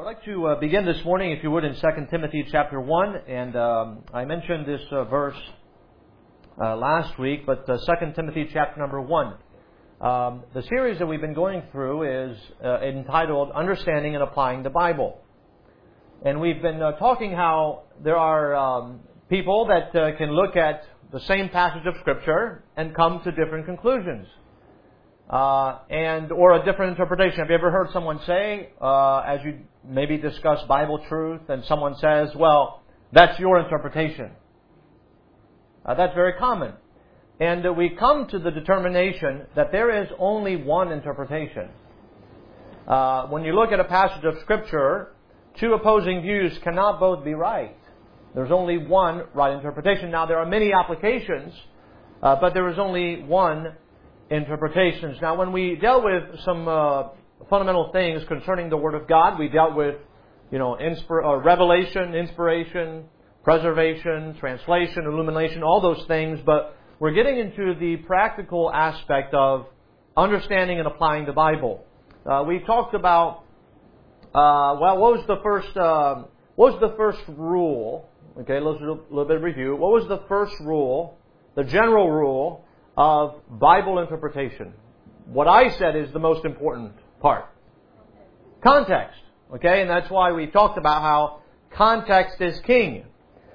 I'd like to begin this morning, if you would, in 2 Timothy chapter 1. And I mentioned this verse last week, but 2 Timothy chapter number 1. The series that we've been going through is entitled Understanding and Applying the Bible. And we've been talking how there are people that can look at the same passage of Scripture and come to different conclusions. Or a different interpretation. Have you ever heard someone say, as you maybe discuss Bible truth, and someone says, well, that's your interpretation? That's very common. And we come to the determination that there is only one interpretation. When you look at a passage of Scripture, two opposing views cannot both be right. There's only one right interpretation. Now, there are many applications, but there is only one interpretations. Now, when we dealt with some fundamental things concerning the Word of God, we dealt with, revelation, inspiration, preservation, translation, illumination, all those things. But we're getting into the practical aspect of understanding and applying the Bible. We talked about what was the first rule? Okay, let's do a little bit of review. What was the first rule? The general rule of Bible interpretation. What I said is the most important part. Context. Okay, and that's why we talked about how context is king.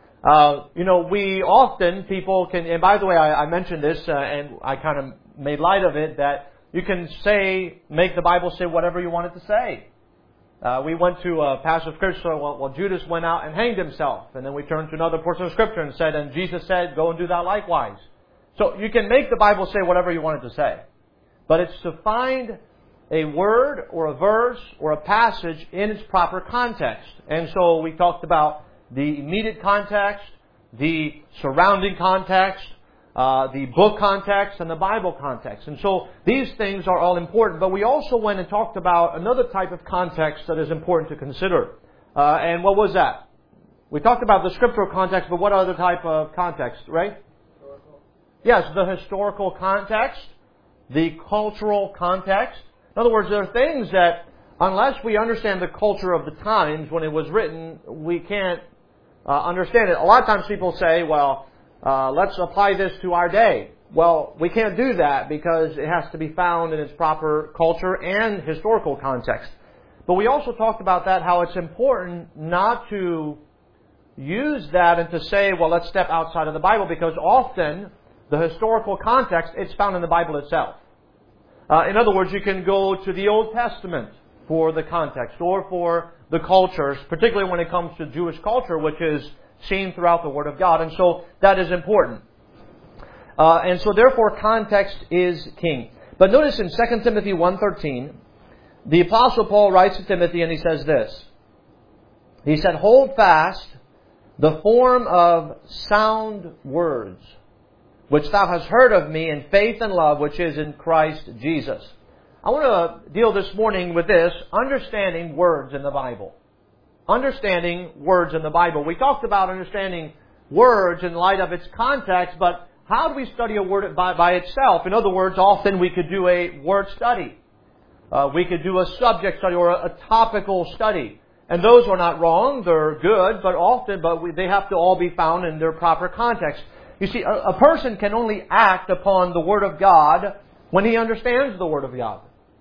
We often, people can, and by the way, I mentioned this and I kind of made light of it, that you can make the Bible say whatever you want it to say. We went to a passage of Scripture, well, Judas went out and hanged himself. And then we turned to another portion of Scripture and said, and Jesus said, go and do that likewise. So you can make the Bible say whatever you want it to say. But it's to find a word or a verse or a passage in its proper context. And so we talked about the immediate context, the surrounding context, the book context, and the Bible context. And so these things are all important. But we also went and talked about another type of context that is important to consider. And what was that? We talked about the scriptural context, but what other type of context, right? Yes, the historical context, the cultural context. In other words, there are things that, unless we understand the culture of the times when it was written, we can't understand it. A lot of times people say, well, let's apply this to our day. Well, we can't do that because it has to be found in its proper culture and historical context. But we also talked about that, how it's important not to use that and to say, well, let's step outside of the Bible, because often the historical context, it's found in the Bible itself. In other words, you can go to the Old Testament for the context or for the cultures, particularly when it comes to Jewish culture, which is seen throughout the Word of God. And so that is important. And so therefore context is king. But notice in 2 Timothy 1:13, the Apostle Paul writes to Timothy and he says this. He said, hold fast the form of sound words, which thou hast heard of me in faith and love, which is in Christ Jesus. I want to deal this morning with this, understanding words in the Bible. Understanding words in the Bible. We talked about understanding words in light of its context, but how do we study a word by itself? In other words, often we could do a word study. We could do a subject study or a topical study. And those are not wrong, they're good, but they have to all be found in their proper context. You see, a person can only act upon the Word of God when he understands the Word of God.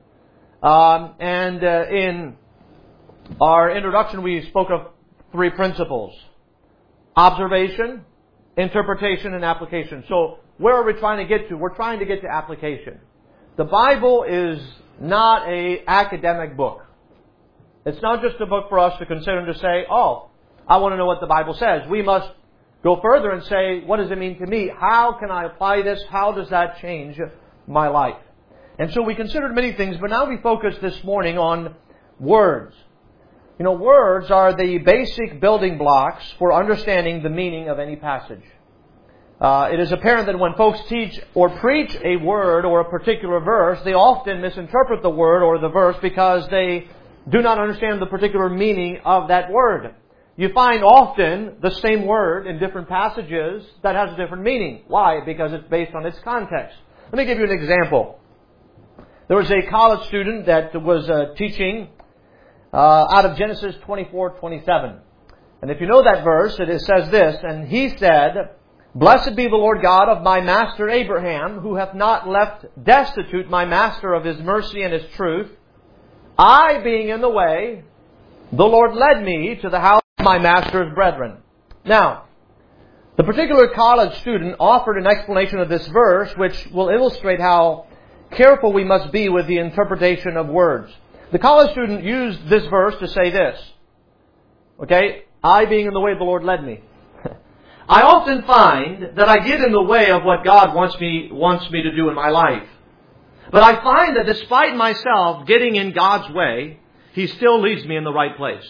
In our introduction, we spoke of three principles: observation, interpretation, and application. So, where are we trying to get to? We're trying to get to application. The Bible is not an academic book. It's not just a book for us to consider and to say, oh, I want to know what the Bible says. We must go further and say, what does it mean to me? How can I apply this? How does that change my life? And so we considered many things, but now we focus this morning on words. Words are the basic building blocks for understanding the meaning of any passage. It is apparent that when folks teach or preach a word or a particular verse, they often misinterpret the word or the verse because they do not understand the particular meaning of that word. You find often the same word in different passages that has a different meaning. Why? Because it's based on its context. Let me give you an example. There was a college student that was teaching out of Genesis 24:27. And if you know that verse, it says this, "And he said, Blessed be the Lord God of my master Abraham, who hath not left destitute my master of his mercy and his truth. I being in the way, the Lord led me to the house of my master's brethren." Now, the particular college student offered an explanation of this verse which will illustrate how careful we must be with the interpretation of words. The college student used this verse to say this. Okay? I being in the way, the Lord led me. I often find that I get in the way of what God wants me to do in my life. But I find that despite myself getting in God's way, He still leads me in the right place.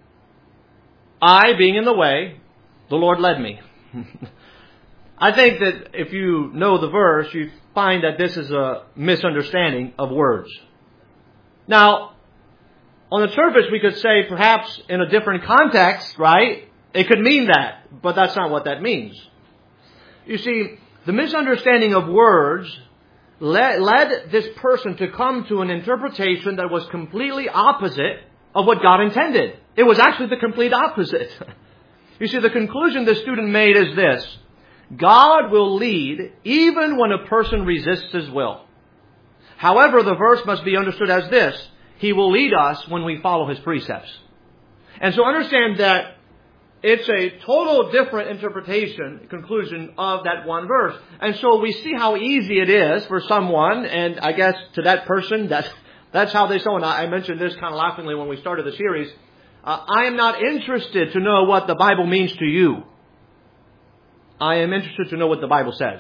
I being in the way, the Lord led me. I think that if you know the verse, you find that this is a misunderstanding of words. Now, on the surface, we could say perhaps in a different context, right? It could mean that, but that's not what that means. You see, the misunderstanding of words led this person to come to an interpretation that was completely opposite of what God intended. It was actually the complete opposite. You see, the conclusion the student made is this: God will lead even when a person resists His will. However, the verse must be understood as this: He will lead us when we follow His precepts. And so understand that it's a total different conclusion of that one verse. And so we see how easy it is for someone, and I guess to that person, that's how they saw. And I mentioned this kind of laughingly when we started the series. I am not interested to know what the Bible means to you. I am interested to know what the Bible says.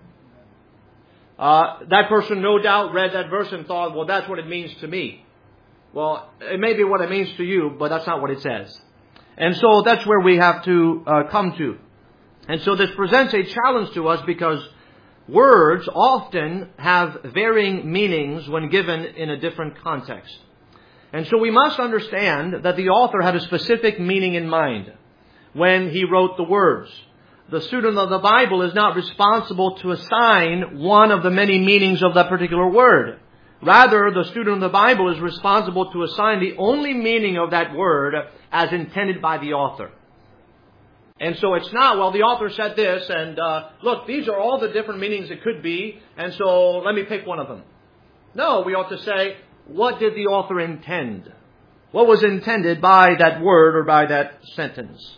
That person no doubt read that verse and thought, well, that's what it means to me. Well, it may be what it means to you, but that's not what it says. And so that's where we have to come to. And so this presents a challenge to us because words often have varying meanings when given in a different context. And so we must understand that the author had a specific meaning in mind when he wrote the words. The student of the Bible is not responsible to assign one of the many meanings of that particular word. Rather, the student of the Bible is responsible to assign the only meaning of that word as intended by the author. And so it's not, well, the author said this, and look, these are all the different meanings it could be, and so let me pick one of them. No, we ought to say, what did the author intend? What was intended by that word or by that sentence?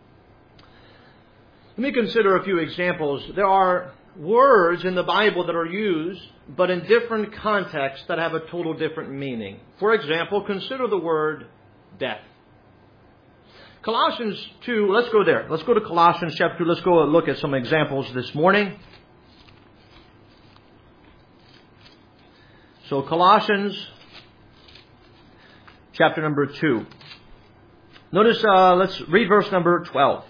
Let me consider a few examples. There are words in the Bible that are used, but in different contexts that have a total different meaning. For example, consider the word death. Colossians 2, let's go there. Let's go to Colossians chapter 2. Let's go and look at some examples this morning. So Colossians chapter number 2. Notice, let's read verse number 12.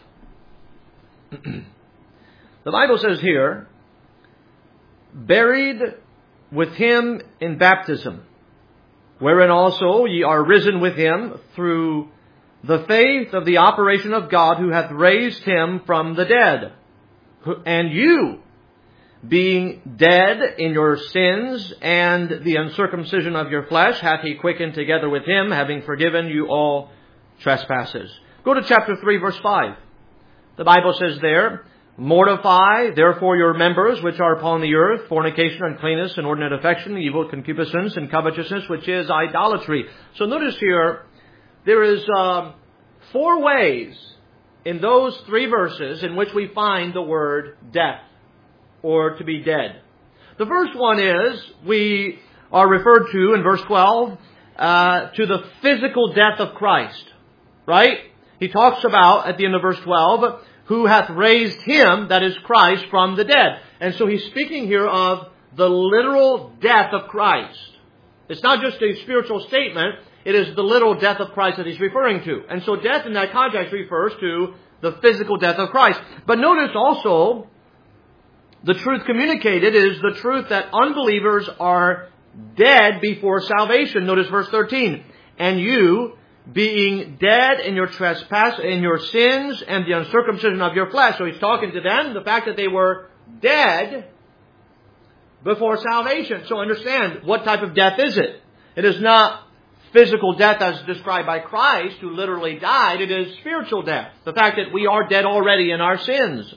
The Bible says here, buried with Him in baptism, wherein also ye are risen with Him through the faith of the operation of God, who hath raised Him from the dead. And you, being dead in your sins and the uncircumcision of your flesh, hath He quickened together with Him, having forgiven you all trespasses. Go to chapter 3, verse 5. The Bible says there, mortify therefore your members which are upon the earth, fornication, uncleanness, inordinate affection, evil, concupiscence, and covetousness, which is idolatry. So notice here, there is 4 ways in those 3 verses in which we find the word death, or to be dead. The first one is, we are referred to in verse 12, to the physical death of Christ. Right? He talks about, at the end of verse 12, who hath raised Him, that is Christ, from the dead. And so he's speaking here of the literal death of Christ. It's not just a spiritual statement, it is the literal death of Christ that he's referring to. And so death in that context refers to the physical death of Christ. But notice also, the truth communicated is the truth that unbelievers are dead before salvation. Notice verse 13. And you, being dead in your trespass, in your sins, and the uncircumcision of your flesh. So he's talking to them, the fact that they were dead before salvation. So understand, what type of death is it? It is not physical death as described by Christ, who literally died. It is spiritual death. The fact that we are dead already in our sins.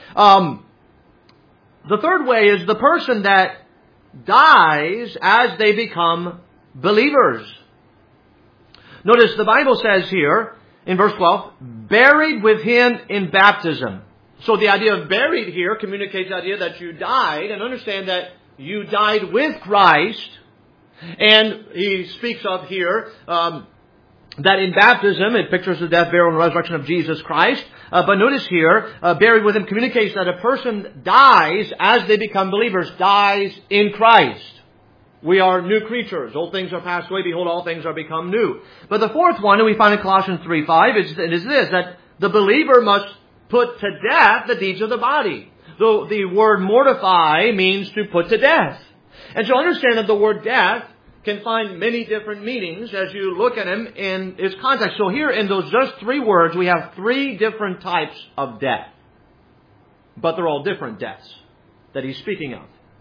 The third way is the person that dies as they become believers. Notice the Bible says here in verse 12, buried with him in baptism. So the idea of buried here communicates the idea that you died, and understand that you died with Christ. And he speaks of here that in baptism, it pictures the death, burial, and resurrection of Jesus Christ. But notice here, buried with him communicates that a person dies as they become believers, dies in Christ. We are new creatures. Old things are passed away. Behold, all things are become new. But the fourth one, and we find in Colossians 3:5, is this, that the believer must put to death the deeds of the body. Though the word mortify means to put to death. And so understand that the word death can find many different meanings as you look at him in its context. So here in those just three words, we have three different types of death. But they're all different deaths that he's speaking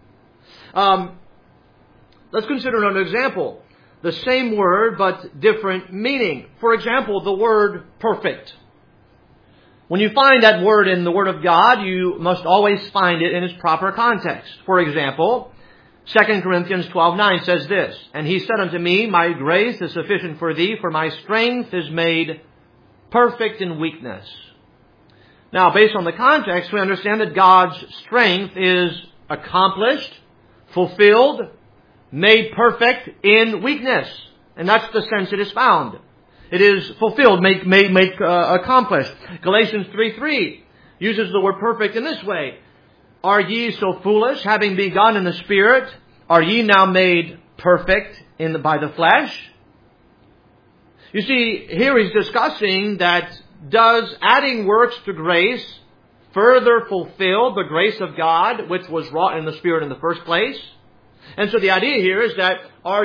of. Let's consider another example. The same word, but different meaning. For example, the word perfect. When you find that word in the Word of God, you must always find it in its proper context. For example, 2 Corinthians 12:9 says this, and he said unto me, my grace is sufficient for thee, for my strength is made perfect in weakness. Now, based on the context, we understand that God's strength is accomplished, fulfilled, made perfect in weakness. And that's the sense it is found. It is fulfilled, accomplished. Galatians 3:3 uses the word perfect in this way. Are ye so foolish, having begun in the Spirit? Are ye now made perfect by the flesh? You see, here he's discussing that does adding works to grace further fulfill the grace of God, which was wrought in the Spirit in the first place? And so the idea here is that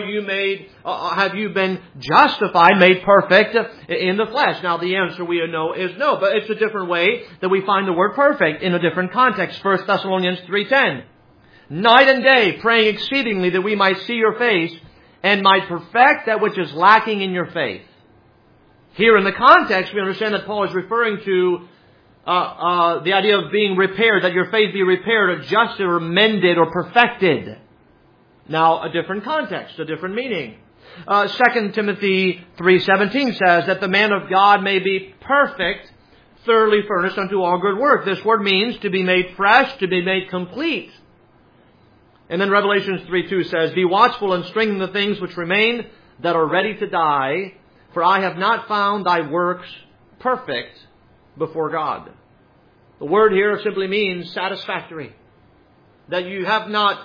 have you been justified, made perfect in the flesh? Now the answer we know is no, but it's a different way that we find the word perfect in a different context. 1 Thessalonians 3:10. Night and day, praying exceedingly that we might see your face and might perfect that which is lacking in your faith. Here in the context, we understand that Paul is referring to the idea of being repaired, that your faith be repaired, adjusted, or mended, or perfected. Now, a different context, a different meaning. 2 Timothy 3:17 says that the man of God may be perfect, thoroughly furnished unto all good work. This word means to be made fresh, to be made complete. And then Revelations 3:2 says, be watchful and strengthen the things which remain that are ready to die, for I have not found thy works perfect before God. The word here simply means satisfactory. That you have not...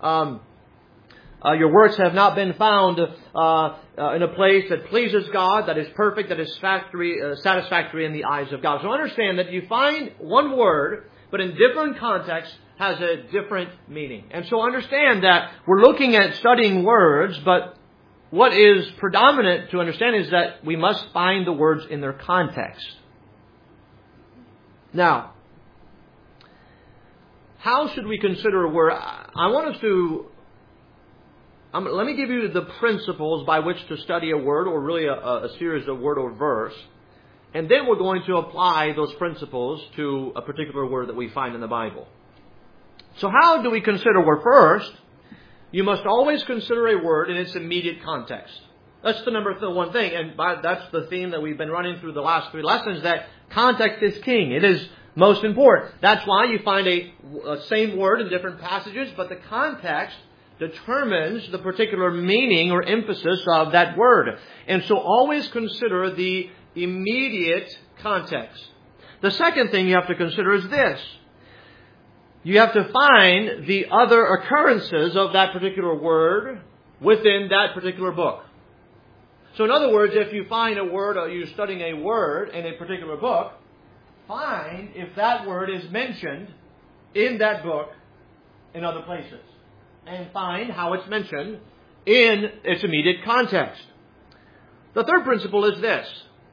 your works have not been found in a place that pleases God, that is perfect, that is satisfactory in the eyes of God. So understand that you find one word, but in different contexts, has a different meaning. And so understand that we're looking at studying words, but what is predominant to understand is that we must find the words in their context. Now, how should we consider a word? I want us to... let me give you the principles by which to study a word, or really a series of word or verse. And then we're going to apply those principles to a particular word that we find in the Bible. So how do we consider a word? First, you must always consider a word in its immediate context. That's the number one thing. And that's the theme that we've been running through the last three lessons, that context is king. It is most important. That's why you find a same word in different passages, but the context determines the particular meaning or emphasis of that word. And so always consider the immediate context. The second thing you have to consider is this. You have to find the other occurrences of that particular word within that particular book. So in other words, if you find a word, or you're studying a word in a particular book, find if that word is mentioned in that book in other places. And find how it's mentioned in its immediate context. The third principle is this.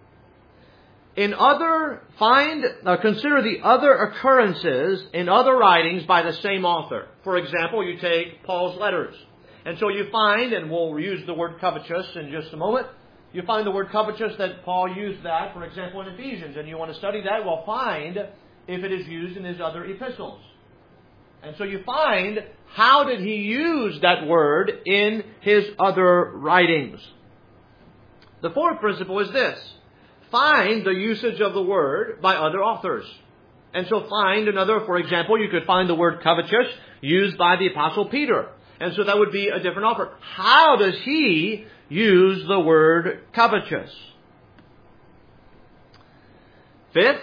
Consider the other occurrences in other writings by the same author. For example, you take Paul's letters. And so you find, and we'll use the word covetous in just a moment, you find the word covetous that Paul used that, for example, in Ephesians. And you want to study that, well, find if it is used in his other epistles. And so you find, how did he use that word in his other writings? The fourth principle is this. Find the usage of the word by other authors. And so find another, for example, you could find the word covetous used by the Apostle Peter. And so that would be a different author. How does he use the word covetous? Fifth,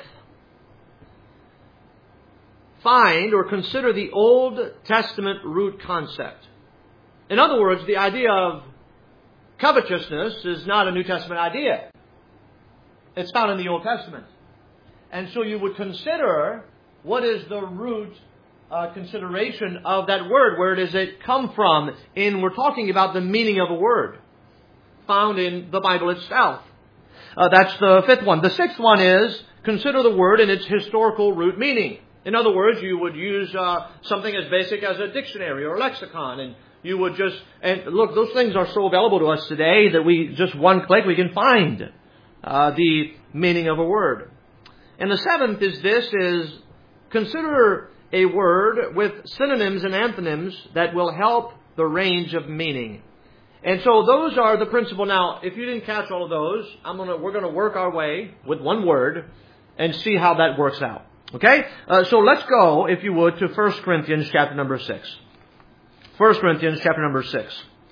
find or consider the Old Testament root concept. In other words, the idea of covetousness is not a New Testament idea. It's found in the Old Testament. And so you would consider what is the root consideration of that word. Where does it come from? We're talking about the meaning of a word found in the Bible itself. That's the fifth one. The sixth one is consider the word in its historical root meaning. In other words, you would use something as basic as a dictionary or a lexicon, and you would just, and look, those things are so available to us today that we just one click we can find the meaning of a word. And the seventh is consider a word with synonyms and antonyms that will help the range of meaning. And so those are the principle. Now, if you didn't catch all of those, we're going to work our way with one word and see how that works out. Okay? So let's go, if you would, to 1 Corinthians chapter number 6. 1 Corinthians chapter number 6.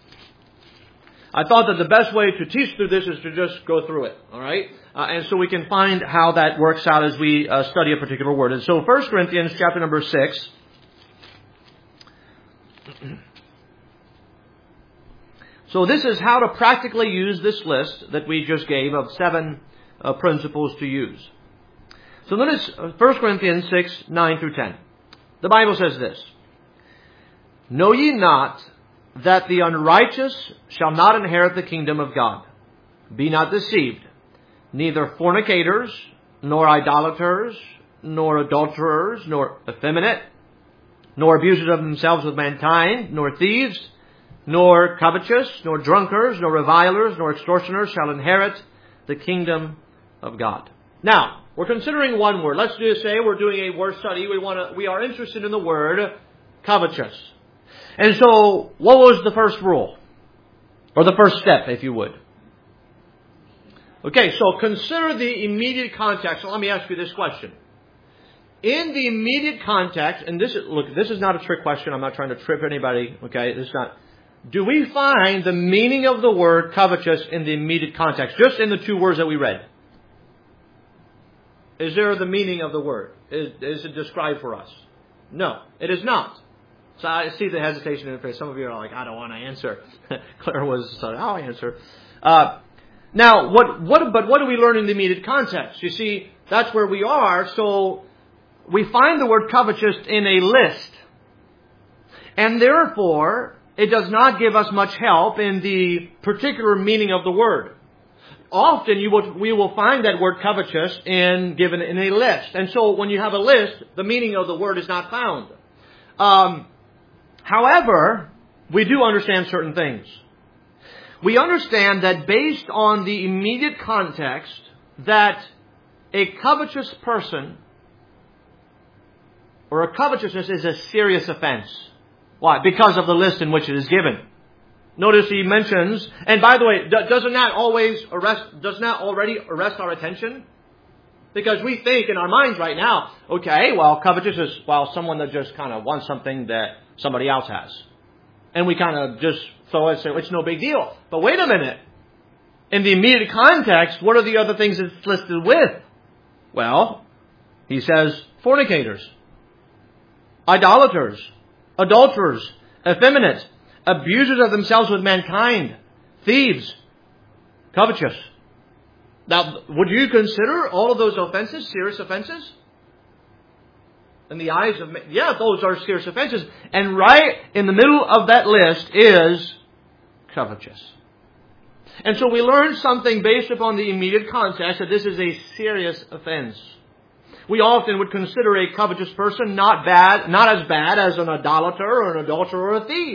I thought that the best way to teach through this is to just go through it. All right? And so we can find how that works out as we study a particular word. And so 1 Corinthians chapter number 6. So this is how to practically use this list that we just gave of 7 principles to use. So notice 1 Corinthians 6, 9 through 10. The Bible says this. Know ye not that the unrighteous shall not inherit the kingdom of God? Be not deceived. Neither fornicators, nor idolaters, nor adulterers, nor effeminate, nor abusers of themselves with mankind, nor thieves, nor covetous, nor drunkards, nor revilers, nor extortioners shall inherit the kingdom of God. Now, we're considering one word. Let's just say we're doing a word study. We are interested in the word covetous. And so, what was the first rule? Or the first step, if you would. Okay, so consider the immediate context. So let me ask you this question. In the immediate context, and this is not a trick question. I'm not trying to trip anybody. Okay, this is not. Do we find the meaning of the word covetous in the immediate context? Just in the 2 words that we read. Is there the meaning of the word? Is it described for us? No, it is not. So I see the hesitation in your face. Some of you are like, I don't want to answer. Claire was, I'll answer. Now, what do we learn in the immediate context? You see, that's where we are. So we find the word covetous in a list. And therefore, it does not give us much help in the particular meaning of the word. Often we will find that word covetous given in a list. And so when you have a list, the meaning of the word is not found. However, we do understand certain things. We understand that based on the immediate context, that a covetous person or a covetousness is a serious offense. Why? Because of the list in which it is given. Notice he mentions, and by the way, doesn't that already arrest our attention? Because we think in our minds right now, okay, well, covetous is, someone that just kind of wants something that somebody else has. And we kind of just throw it and say, it's no big deal. But wait a minute. In the immediate context, what are the other things it's listed with? Well, he says fornicators, idolaters, adulterers, effeminate, abusers of themselves with mankind, thieves, covetous. Now, would you consider all of those offenses serious offenses? In the eyes of men, yeah, those are serious offenses. And right in the middle of that list is covetous. And so we learn something based upon the immediate context that this is a serious offense. We often would consider a covetous person not as bad as an idolater or an adulterer or a thief.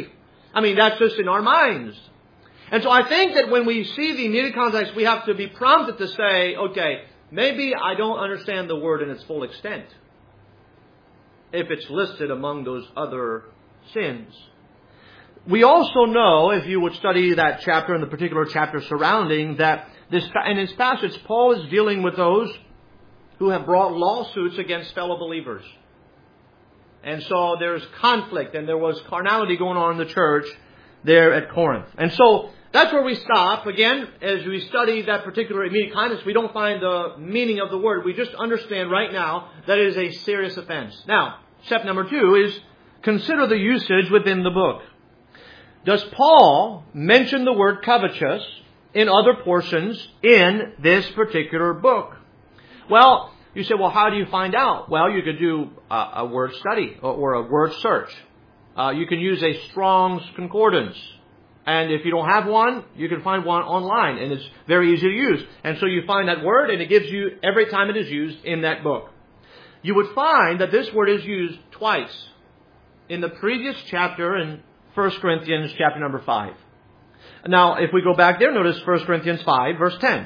I mean, that's just in our minds. And so I think that when we see the immediate context, we have to be prompted to say, okay, maybe I don't understand the word in its full extent, if it's listed among those other sins. We also know, if you would study that chapter and the particular chapter surrounding, that in this passage, Paul is dealing with those who have brought lawsuits against fellow believers. And so there's conflict and there was carnality going on in the church there at Corinth. And so that's where we stop. Again, as we study that particular immediate context, we don't find the meaning of the word. We just understand right now that it is a serious offense. Now, step number 2 is consider the usage within the book. Does Paul mention the word covetous in other portions in this particular book? Well, you say, well, how do you find out? Well, you could do a word study or a word search. You can use a Strong's Concordance. And if you don't have one, you can find one online, and it's very easy to use. And so you find that word, and it gives you every time it is used in that book. You would find that this word is used twice in the previous chapter in 1 Corinthians chapter number 5. Now, if we go back there, notice 1 Corinthians 5, verse 10.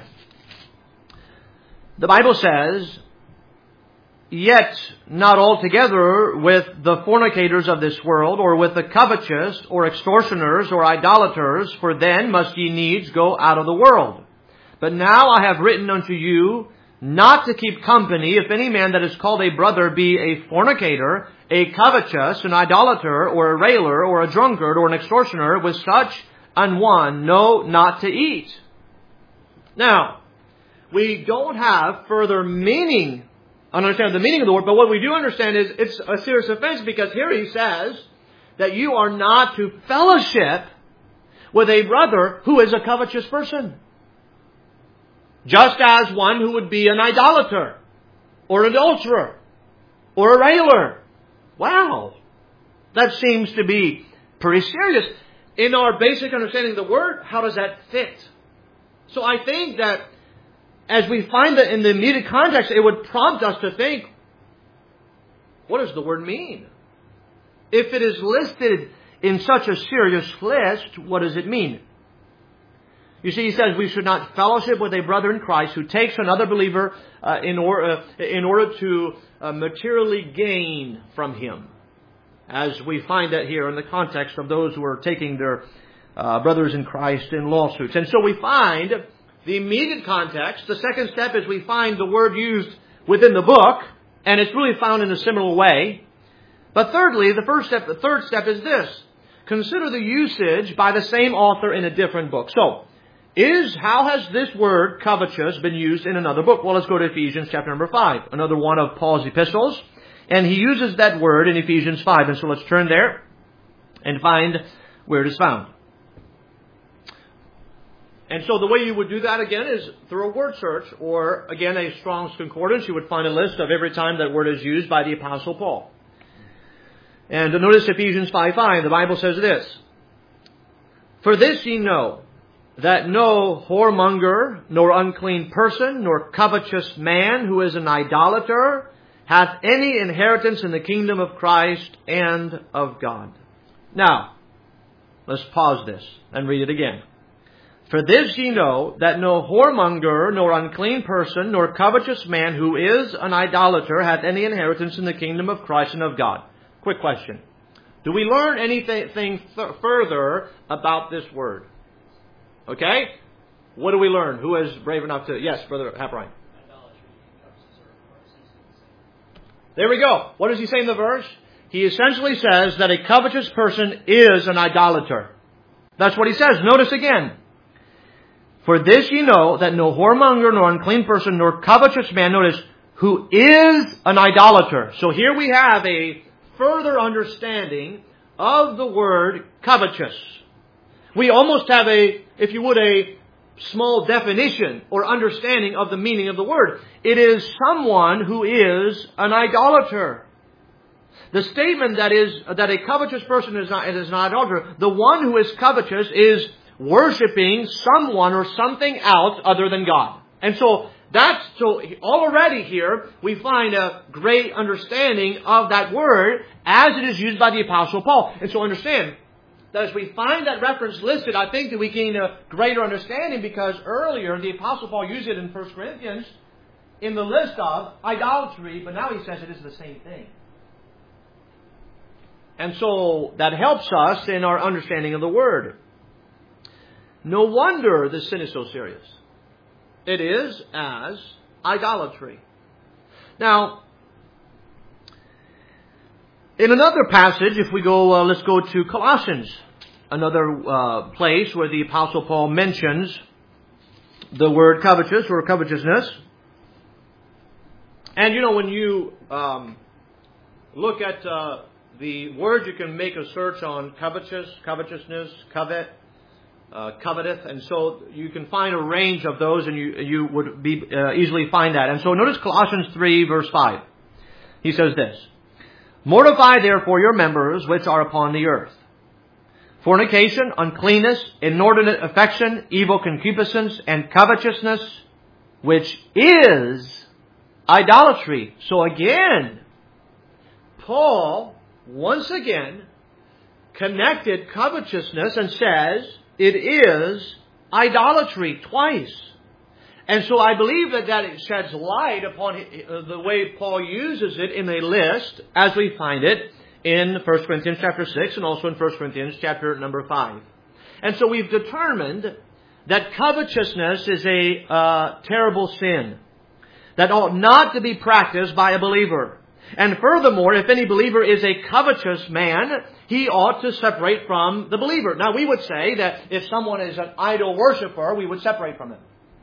The Bible says, "Yet not altogether with the fornicators of this world, or with the covetous, or extortioners, or idolaters, for then must ye needs go out of the world. But now I have written unto you, not to keep company, if any man that is called a brother be a fornicator, a covetous, an idolater, or a railer, or a drunkard, or an extortioner, with such an one, no, not to eat." Now, we don't have further meaning, understand the meaning of the word, but what we do understand is it's a serious offense, because here he says that you are not to fellowship with a brother who is a covetous person. Just as one who would be an idolater, or an adulterer, or a railer. Wow! That seems to be pretty serious. In our basic understanding of the word, how does that fit? So I think that as we find that in the immediate context, it would prompt us to think, what does the word mean? If it is listed in such a serious list, what does it mean? You see, he says we should not fellowship with a brother in Christ who takes another believer in order to materially gain from him. As we find that here in the context of those who are taking their brothers in Christ in lawsuits. And so we find the immediate context. The second step is we find the word used within the book, and it's really found in a similar way. But thirdly, the third step is this. Consider the usage by the same author in a different book. So, how has this word covetous been used in another book? Well, let's go to Ephesians chapter number 5, another one of Paul's epistles. And he uses that word in Ephesians 5. And so let's turn there and find where it is found. And so the way you would do that again is through a word search, or again a Strong's Concordance. You would find a list of every time that word is used by the Apostle Paul. And notice Ephesians 5:5. The Bible says this: "For this ye know, that no whoremonger, nor unclean person, nor covetous man who is an idolater, hath any inheritance in the kingdom of Christ and of God." Now, let's pause this and read it again. "For this ye know, that no whoremonger, nor unclean person, nor covetous man who is an idolater hath any inheritance in the kingdom of Christ and of God." Quick question. Do we learn anything further about this word? Okay? What do we learn? Who is brave enough to... Yes, Brother Haprine. There we go. What does he say in the verse? He essentially says that a covetous person is an idolater. That's what he says. Notice again. "For this ye know, that no whoremonger, nor unclean person, nor covetous man," notice, "who is an idolater." So here we have a further understanding of the word covetous. We almost have a small definition or understanding of the meaning of the word. It is someone who is an idolater. The statement that a covetous person is not an idolater, the one who is covetous is worshiping someone or something else other than God. And so already here we find a great understanding of that word as it is used by the Apostle Paul. And so understand, that as we find that reference listed, I think that we gain a greater understanding, because earlier the Apostle Paul used it in 1 Corinthians in the list of idolatry, but now he says it is the same thing. And so that helps us in our understanding of the Word. No wonder this sin is so serious. It is as idolatry. Now, in another passage, if we go, let's go to Colossians, another place where the Apostle Paul mentions the word covetous or covetousness. And when you look at the word, you can make a search on covetousness, coveteth, and so you can find a range of those, and you would be easily find that. And so notice Colossians 3, verse 5. He says this: Mortify therefore your members which are upon the earth: fornication, uncleanness, inordinate affection, evil concupiscence, and covetousness, which is idolatry. So again, Paul, once again, connected covetousness and says it is idolatry twice. And so I believe that it sheds light upon the way Paul uses it in a list as we find it in 1 Corinthians chapter 6 and also in 1 Corinthians chapter number 5. And so we've determined that covetousness is a terrible sin that ought not to be practiced by a believer. And furthermore, if any believer is a covetous man, he ought to separate from the believer. Now, we would say that if someone is an idol worshiper, we would separate from him.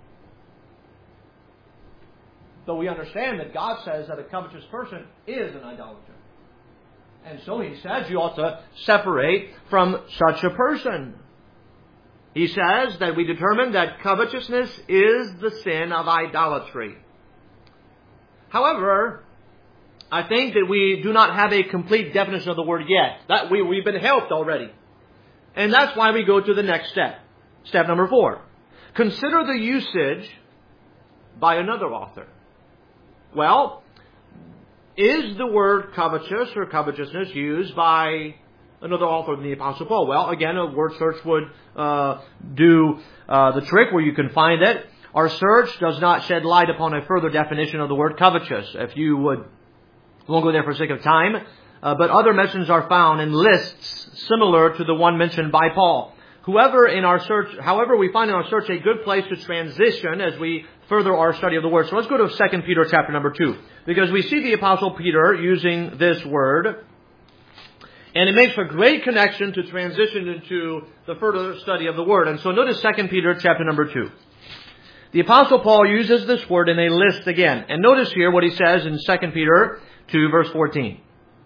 Though we understand that God says that a covetous person is an idolater. And so He says you ought to separate from such a person. He says that we determine that covetousness is the sin of idolatry. However, I think that we do not have a complete definition of the word yet. That we've been helped already. And that's why we go to the next step. Step number 4. Consider the usage by another author. Well, is the word covetous or covetousness used by another author than the Apostle Paul? Well, again, a word search would do the trick where you can find it. Our search does not shed light upon a further definition of the word covetous. If you would, we won't go there for sake of time, but other mentions are found in lists similar to the one mentioned by Paul. However, we find in our search a good place to transition as we further our study of the Word. So let's go to 2 Peter chapter number 2. Because we see the Apostle Peter using this word. And it makes a great connection to transition into the further study of the Word. And so notice 2 Peter chapter number 2. The Apostle Paul uses this word in a list again. And notice here what he says in 2 Peter 2 verse 14.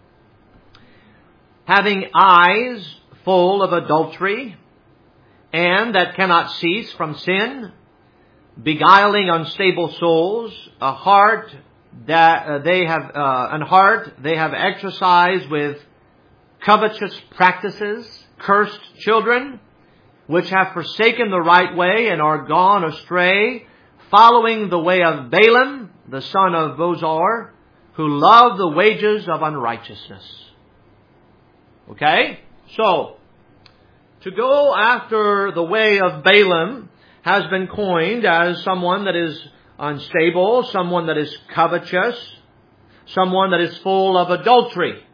Having eyes full of adultery, and that cannot cease from sin, beguiling unstable souls, a heart they have exercised with covetous practices, cursed children, which have forsaken the right way and are gone astray, following the way of Balaam, the son of Bosor, who loved the wages of unrighteousness. Okay? So, to go after the way of Balaam has been coined as someone that is unstable, someone that is covetous, someone that is full of adultery.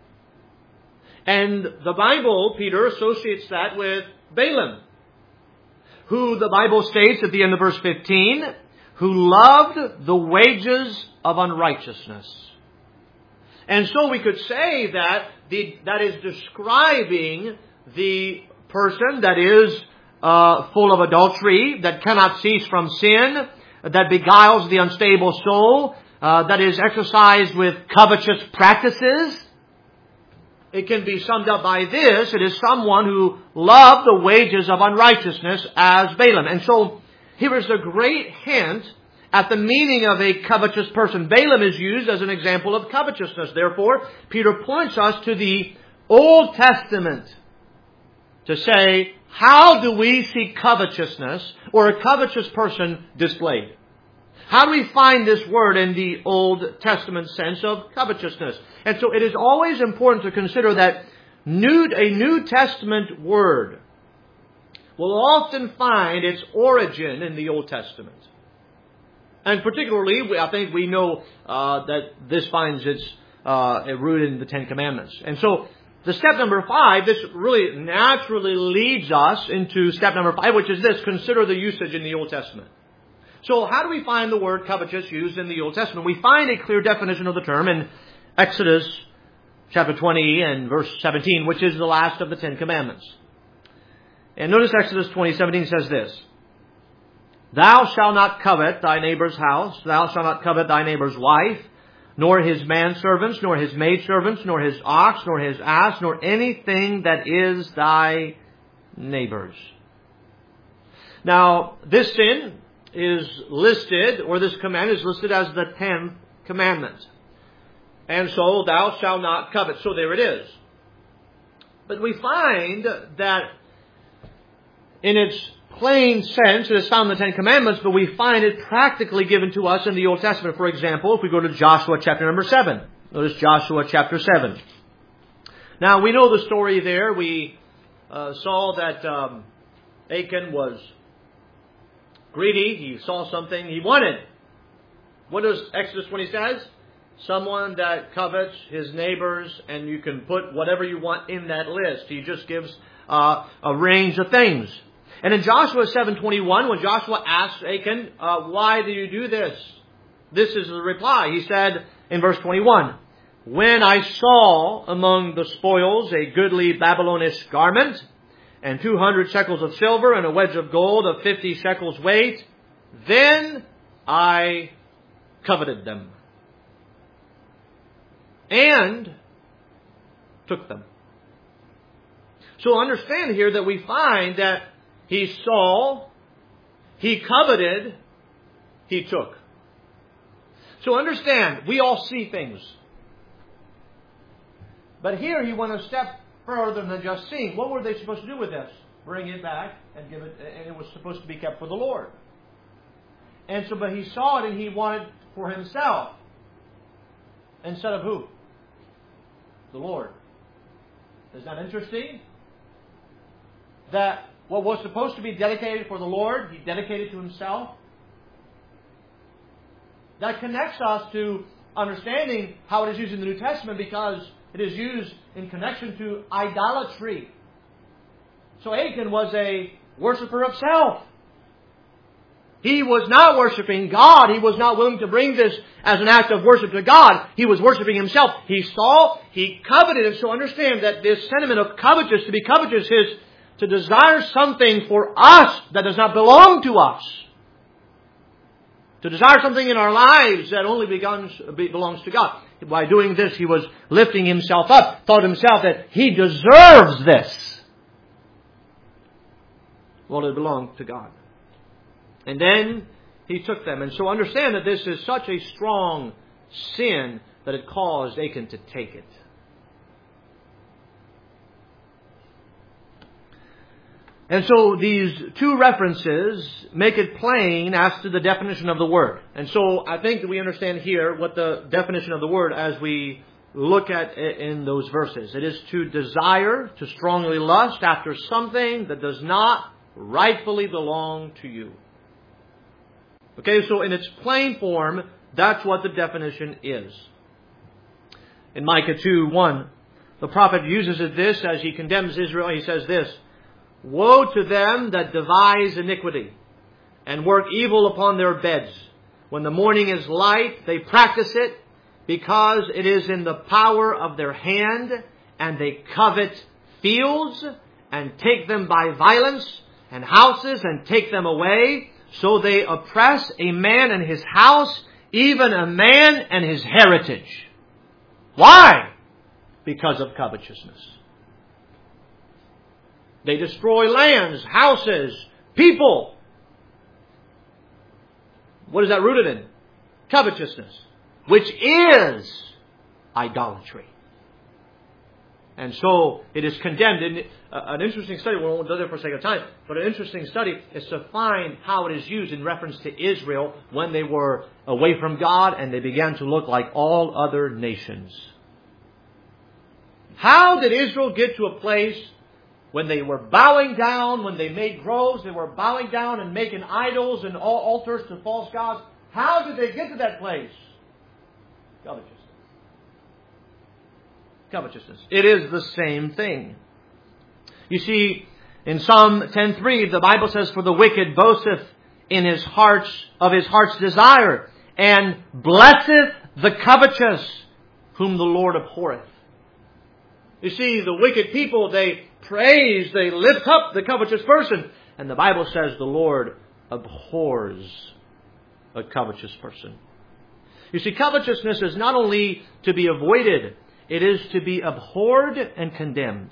And the Bible, Peter, associates that with Balaam, who the Bible states at the end of verse 15, who loved the wages of unrighteousness. And so we could say that that is describing the person that is full of adultery, that cannot cease from sin, that beguiles the unstable soul, that is exercised with covetous practices. It can be summed up by this: it is someone who loved the wages of unrighteousness as Balaam. And so here is a great hint at the meaning of a covetous person. Balaam is used as an example of covetousness. Therefore, Peter points us to the Old Testament to say, how do we see covetousness or a covetous person displayed? How do we find this word in the Old Testament sense of covetousness? And so it is always important to consider that a New Testament word will often find its origin in the Old Testament. And particularly, I think we know that this finds its root in the Ten Commandments. And so, the step number 5, this really naturally leads us into step number 5, which is this: consider the usage in the Old Testament. So, how do we find the word covetous used in the Old Testament? We find a clear definition of the term in Exodus chapter 20 and verse 17, which is the last of the Ten Commandments. And notice Exodus 20:17 says this: Thou shalt not covet thy neighbor's house, thou shalt not covet thy neighbor's wife, nor his manservants, nor his maidservants, nor his ox, nor his ass, nor anything that is thy neighbor's. Now, this sin is listed, or this command is listed as the 10th commandment. And so, thou shalt not covet. So there it is. But we find that in its plain sense, it is found in the Ten Commandments, but we find it practically given to us in the Old Testament. For example, if we go to Joshua chapter number 7. Notice Joshua chapter 7. Now, we know the story there. We saw that Achan was greedy. He saw something he wanted. What does Exodus 20 says? Someone that covets his neighbors, and you can put whatever you want in that list. He just gives a range of things. And in Joshua 7:21, when Joshua asked Achan, why do you do this? This is the reply. He said in verse 21, When I saw among the spoils a goodly Babylonish garment, and 200 shekels of silver, and a wedge of gold of 50 shekels weight, then I coveted them, and took them. So understand here that we find that he saw, he coveted, he took. So understand, we all see things. But here he went a step further than just seeing. What were they supposed to do with this? Bring it back and give it, and it was supposed to be kept for the Lord. And so, but he saw it and he wanted for himself. Instead of who? The Lord. Isn't that interesting? That what was supposed to be dedicated for the Lord, he dedicated to himself. That connects us to understanding how it is used in the New Testament, because it is used in connection to idolatry. So Achan was a worshiper of self. He was not worshiping God. He was not willing to bring this as an act of worship to God. He was worshiping himself. He saw, he coveted. And so understand that this sentiment of covetous, to be covetous, is to desire something for us that does not belong to us. To desire something in our lives that only belongs to God. By doing this, he was lifting himself up, thought himself that he deserves this. Well, it belonged to God. And then he took them. And so understand that this is such a strong sin that it caused Achan to take it. And so these two references make it plain as to the definition of the word. And so I think that we understand here what the definition of the word as we look at it in those verses. It is to desire, to strongly lust after something that does not rightfully belong to you. Okay, so in its plain form, that's what the definition is. In Micah 2:1, the prophet uses this as he condemns Israel. He says this: Woe to them that devise iniquity and work evil upon their beds. When the morning is light, they practice it, because it is in the power of their hand, and they covet fields and take them by violence, and houses and take them away. So they oppress a man and his house, even a man and his heritage. Why? Because of covetousness. They destroy lands, houses, people. What is that rooted in? Covetousness, which is idolatry. And so it is condemned. In an interesting study, we won't do that for the sake of time, but an interesting study is to find how it is used in reference to Israel when they were away from God and they began to look like all other nations. How did Israel get to a place when they were bowing down, when they made groves, they were bowing down and making idols and altars to false gods? How did they get to that place? Covetousness. Covetousness. It is the same thing. You see, in Psalm 10:3, the Bible says, "For the wicked boasteth in his heart's desire, and blesseth the covetous, whom the Lord abhorreth." You see, the wicked people, they praise, they lift up the covetous person. And the Bible says the Lord abhors a covetous person. You see, covetousness is not only to be avoided, it is to be abhorred and condemned.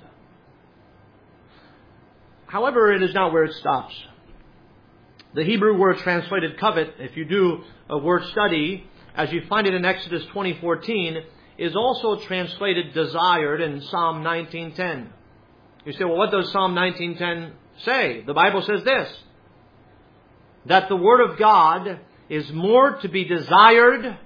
However, it is not where it stops. The Hebrew word translated covet, if you do a word study, as you find it in Exodus 20:14, is also translated desired in Psalm 19:10. You say, well, what does Psalm 19:10 say? The Bible says this, that the Word of God is more to be desired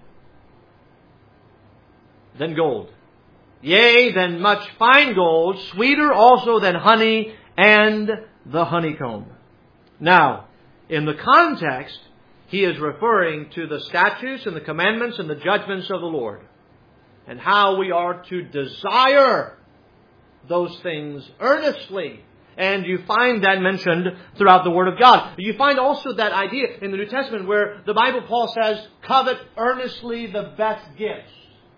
than gold. Yea, than much fine gold, sweeter also than honey and the honeycomb. Now, in the context, he is referring to the statutes and the commandments and the judgments of the Lord, and how we are to desire those things earnestly. And you find that mentioned throughout the Word of God. You find also that idea in the New Testament where the Bible, Paul says, covet earnestly the best gifts.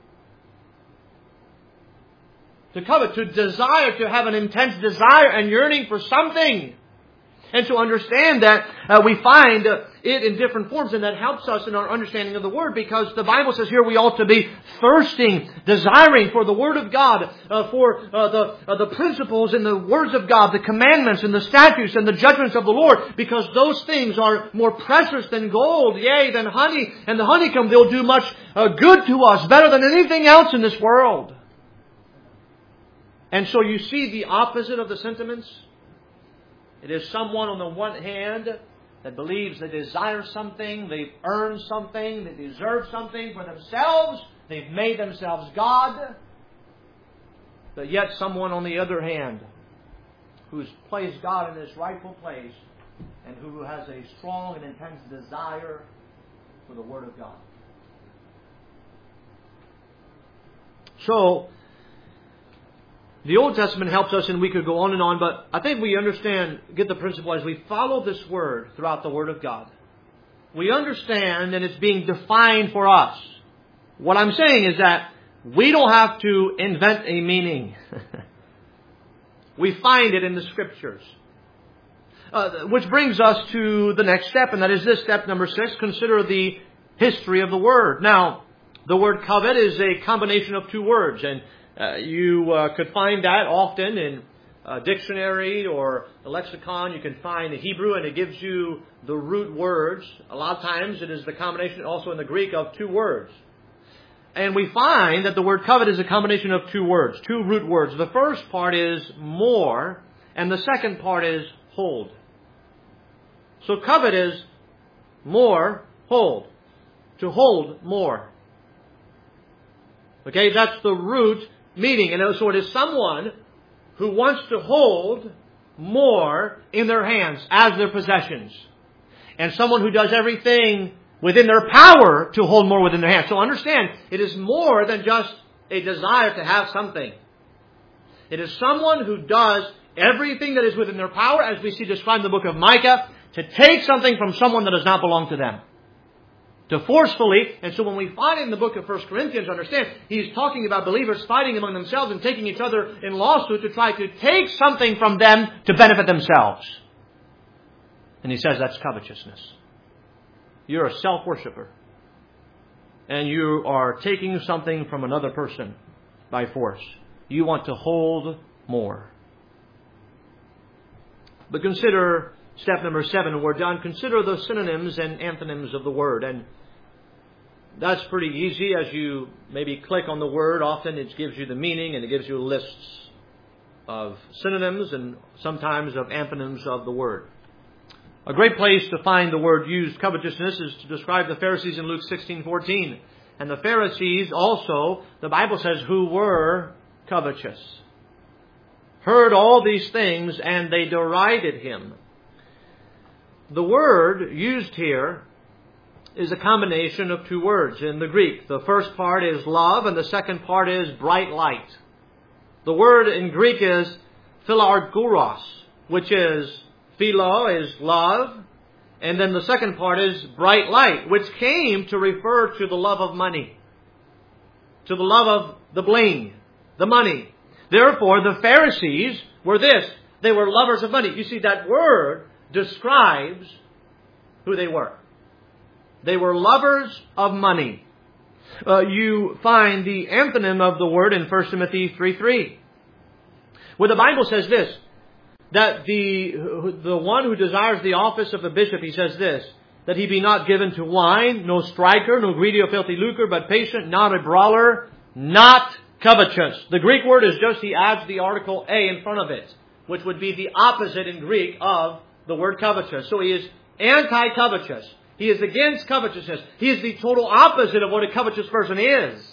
To covet, to desire, to have an intense desire and yearning for something. And to understand that we find it in different forms, and that helps us in our understanding of the Word, because the Bible says here we ought to be thirsting, desiring for the Word of God, for the principles in the words of God, the commandments and the statutes and the judgments of the Lord, because those things are more precious than gold, yea, than honey and the honeycomb. They'll do much good to us, better than anything else in this world. And so you see the opposite of the sentiments. It is someone on the one hand that believes they desire something, they've earned something, they deserve something for themselves, they've made themselves God. But yet someone on the other hand who's placed God in His rightful place and who has a strong and intense desire for the Word of God. So, the Old Testament helps us, and we could go on and on, but I think we get the principle as we follow this Word throughout the Word of God. We understand, and it's being defined for us. What I'm saying is that we don't have to invent a meaning. We find it in the Scriptures. Which brings us to the next step, and that is this step number 6. Consider the history of the Word. Now, the word covet is a combination of two words, and you could find that often in a dictionary or a lexicon. You can find the Hebrew, and it gives you the root words. A lot of times it is the combination also in the Greek of two words. And we find that the word covet is a combination of two words, two root words. The first part is more, and the second part is hold. So covet is more, hold. To hold more. Okay, that's the root meaning. And so it is someone who wants to hold more in their hands as their possessions. And someone who does everything within their power to hold more within their hands. So understand, it is more than just a desire to have something. It is someone who does everything that is within their power, as we see described in the book of Micah, to take something from someone that does not belong to them. To forcefully, and so when we find it in the book of 1 Corinthians, understand, he's talking about believers fighting among themselves and taking each other in lawsuit to try to take something from them to benefit themselves. And he says that's covetousness. You're a self-worshipper. And you are taking something from another person by force. You want to hold more. But consider step number 7, and we're done. Consider the synonyms and antonyms of the word. And that's pretty easy. As you maybe click on the word, often it gives you the meaning and it gives you lists of synonyms and sometimes of antonyms of the word. A great place to find the word used, covetousness, is to describe the Pharisees in Luke 16:14. And the Pharisees also, the Bible says, who were covetous. Heard all these things, and they derided him. The word used here is a combination of two words in the Greek. The first part is love, and the second part is bright light. The word in Greek is philarguros, which is philo is love, and then the second part is bright light, which came to refer to the love of money, to the love of the bling, the money. Therefore, the Pharisees were this. They were lovers of money. You see, that word describes who they were. They were lovers of money. You find the antonym of the word in 1 Timothy 3:3, where the Bible says this, that the one who desires the office of a bishop, he says this, that he be not given to wine, no striker, no greedy or filthy lucre, but patient, not a brawler, not covetous. The Greek word is just, he adds the article a in front of it, which would be the opposite in Greek of the word covetous. So he is anti-covetous. He is against covetousness. He is the total opposite of what a covetous person is.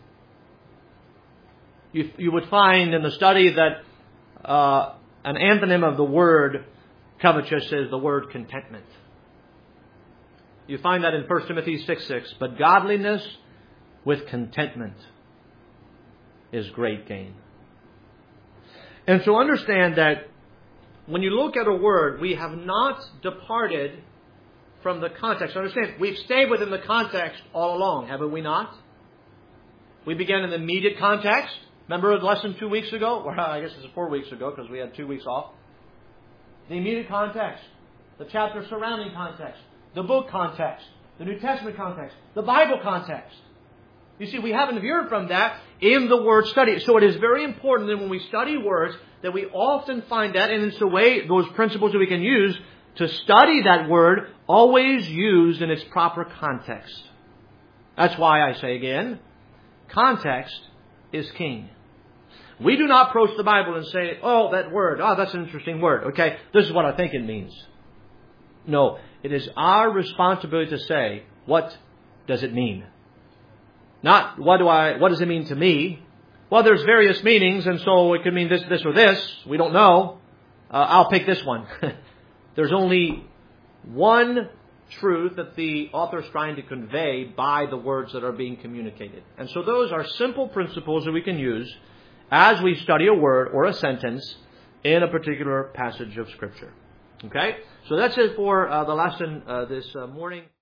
You would find in the study that an antonym of the word covetous is the word contentment. You find that in 1 Timothy 6:6. But godliness with contentment is great gain. And so understand that when you look at a word, we have not departed from the context. Understand, we've stayed within the context all along, haven't we not? We began in the immediate context. Remember the lesson 2 weeks ago? Well, I guess it's 4 weeks ago because we had 2 weeks off. The immediate context, the chapter surrounding context, the book context, the New Testament context, the Bible context. You see, we haven't veered from that in the word study. So it is very important that when we study words, that we often find that, and it's the way, those principles that we can use to study that word, always used in its proper context. That's why I say again, context is king. We do not approach the Bible and say, oh, that word, that's an interesting word. Okay, this is what I think it means. No, it is our responsibility to say, what does it mean? Not, what does it mean to me? Well, there's various meanings, and so it could mean this, or this. We don't know. I'll pick this one. There's only one truth that the author is trying to convey by the words that are being communicated. And so those are simple principles that we can use as we study a word or a sentence in a particular passage of Scripture. Okay? So that's it for the lesson this morning.